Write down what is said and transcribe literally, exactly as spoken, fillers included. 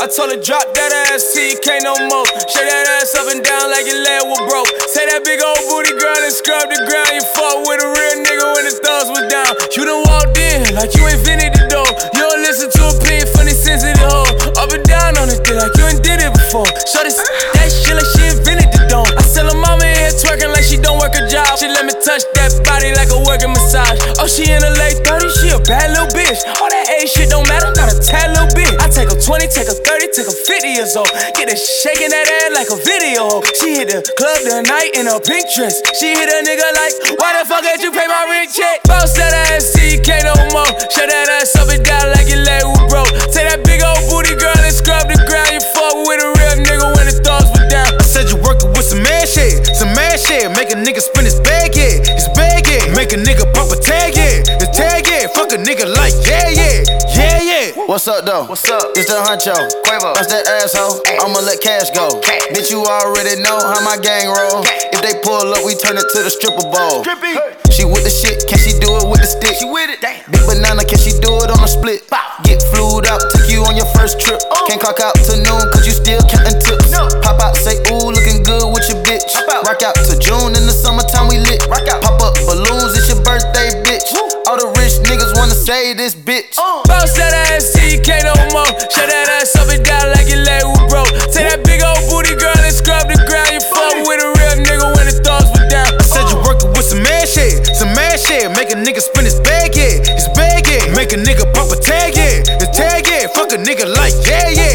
I told her drop that ass till you can't no more. Shake that ass up and down like your leg was broke. Say that big old booty girl and scrub the ground. You fuck with a real nigga when the thugs was down. You done walked in like you invented the door. You don't listen to opinion from the sensitive hoe. Up and down on it like you ain't did it before. So this that shit like she invented the dome. I tell her mama in here twerking like she don't work a job. She let me touch that body like a working massage. Oh, she in her late thirties, she a bad little bitch. All that age shit don't matter, not a tad little bit. I take her twenty, take her thirty, take her fifty years old. Get her shaking that ass like a video. She hit the club tonight in a pink dress. She hit a nigga like, why the fuck did you pay my rent check? Bounce that ass till you can't no more. Shut that ass up and down like your leg was broke. Take that big old booty girl and scrub the ground. You fuck with a real nigga when the thugs were down. I said you working with some man shit, some man shit. Make a nigga spin his bag, yeah, his bag, yeah. Make a nigga pop a tag, yeah, his tag, yeah. Fuck a nigga like, yeah, yeah, yeah, yeah. What's up, though? What's up? It's the Huncho. Quavo. That's that asshole. Ay. I'ma let cash go. Cash. Bitch, you already know how my gang roll. Cash. If they pull up, we turn it to the stripper bowl. Strippy. She with the shit, can she do it with the stick? She with it. Damn. Big banana, can she do it on a split? Bow. Get flued out, took you on your first trip. Oh. Can't clock out to noon, cause you still counting tips. No. Pop out, say, ooh, looking good with your bitch. Pop out. Rock out to June, in the summertime we lit. Rock out. Pop up balloons, it's your birthday, bitch. Woo. All the rich niggas wanna say this bitch. Uh. Bounce that ass till you can't no more. Shut that ass up and down like your leg was broke. Take that big old booty girl and scrub the ground. You fuck with a real nigga when the thugs were down. I said you working with some man shit, some man shit. Make a nigga spin his bag, yeah, his bag, yeah. Make a nigga pop a tag, yeah, his tag, yeah. Fuck a nigga like, yeah, yeah.